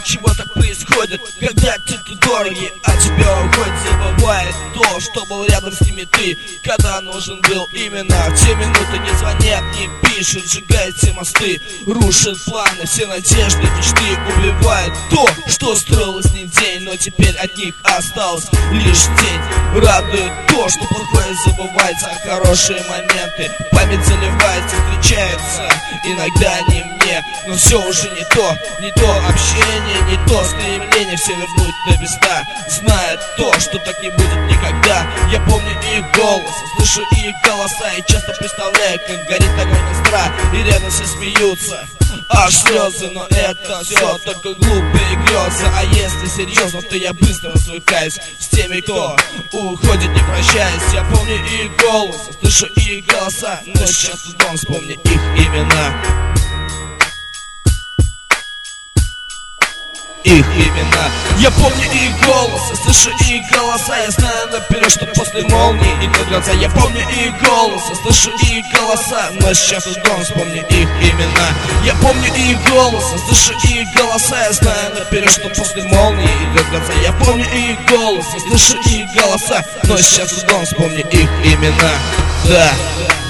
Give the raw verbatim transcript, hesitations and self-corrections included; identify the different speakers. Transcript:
Speaker 1: чего так происходит, когда те-то дороги, а тебя уходит. Забывает то, что был рядом с ними ты, когда нужен был именно в те минуты. Не звонят, не пишут, сжигают все мосты, рушат планы, все надежды, мечты. Убивает то, что строилось не день, но теперь от них осталось лишь тень. Радует то, что плохое забывается, а хорошие моменты память заливается. Встречаются иногда они мне, но все уже не то, не то общение, не то стремление все вернуть на места. Знает то, что так не будет никогда. Я помню их голос, слышу их голоса и часто представляю, как горит огонь костра, и рядом все смеются, аж слезы. Но это все только глупые грезы. А если серьезно, то я быстро свыкаюсь с теми, кто уходит не прощаясь. Я помню их голос, слышу их голоса, но сейчас трудом вспомни их имена. Их имена. Я помню их голос, слышу их голоса. Я знаю наперед, что после молнии идут глаза. Я помню их голос, слышу их голоса, но сейчас трудом вспомни их имена. Я помню их голос, слышу их голоса. Я знаю наперед, что после молнии идут глаза. Я помню их голос, слышу их голоса, но сейчас трудом вспомни их имена. Да.